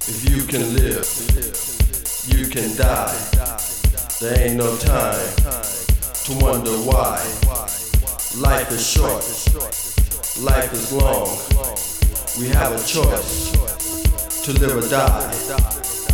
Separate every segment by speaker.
Speaker 1: If you can live, you can die. There ain't no time to wonder why. Life is short, life is long. We have a choice to live or die.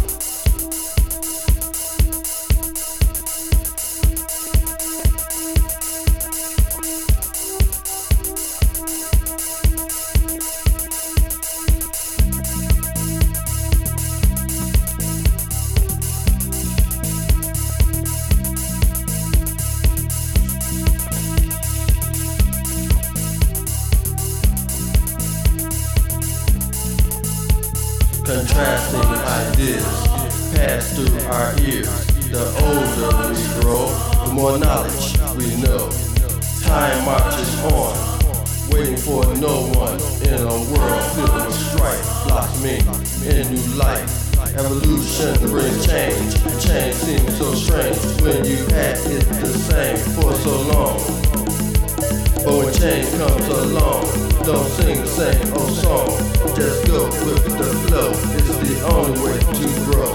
Speaker 1: Contrasting ideas pass through our ears. The older we grow, the more knowledge we know. Time marches on, waiting for no one in a world filled with strife, blossoming in new life. Evolution brings change, and change seems so strange when you had it the same for so long. But when change comes along, don't sing the same old song. Just go with the flow, it's the only way to grow.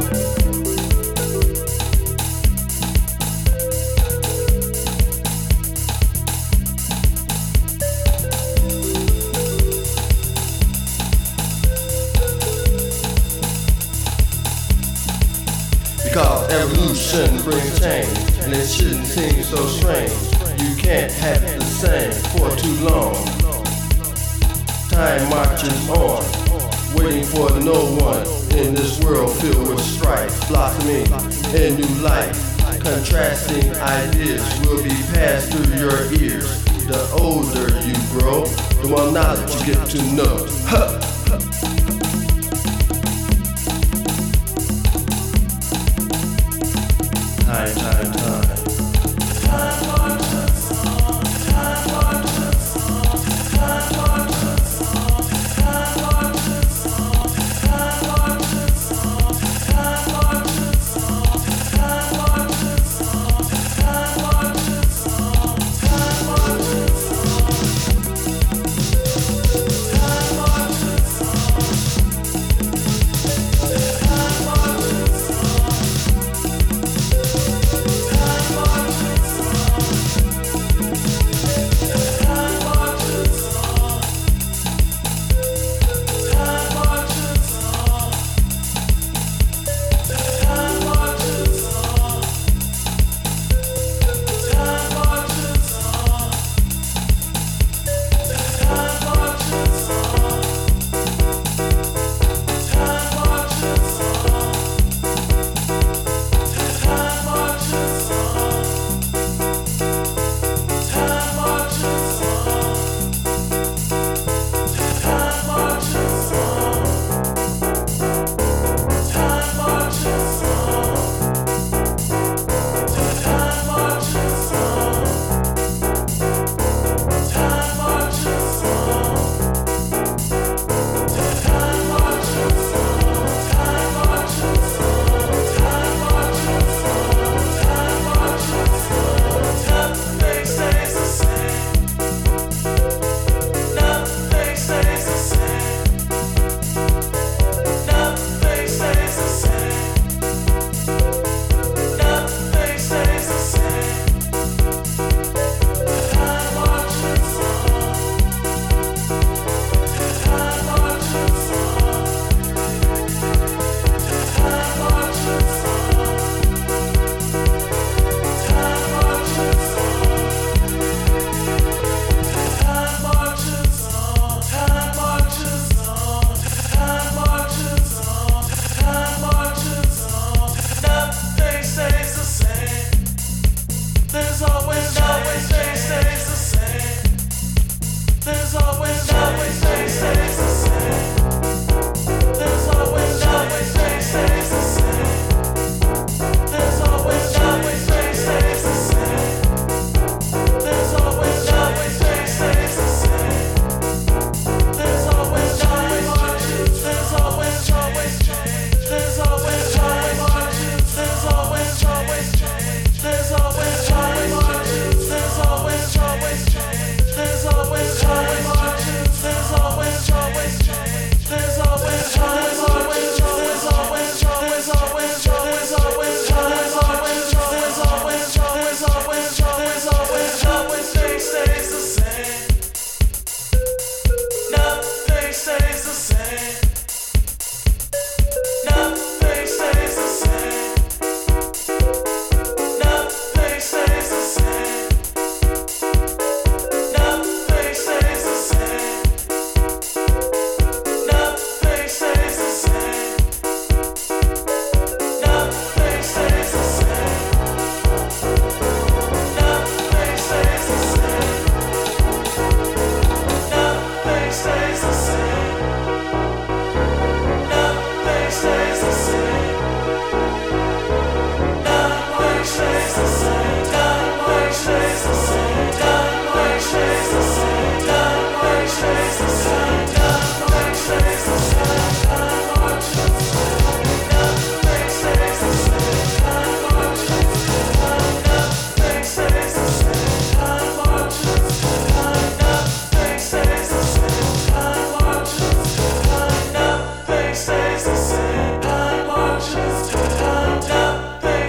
Speaker 1: Because evolution brings change, and it shouldn't seem so strange. You can't have it the same for too long. Time marches on, waiting for no one in this world filled with strife, blossoming in new life. Contrasting ideas will be passed through your ears. The older you grow, the more knowledge you get to know. Huh. Time.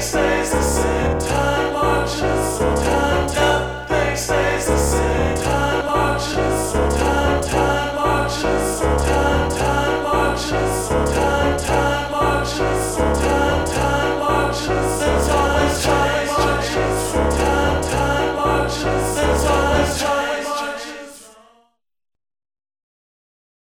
Speaker 2: stay.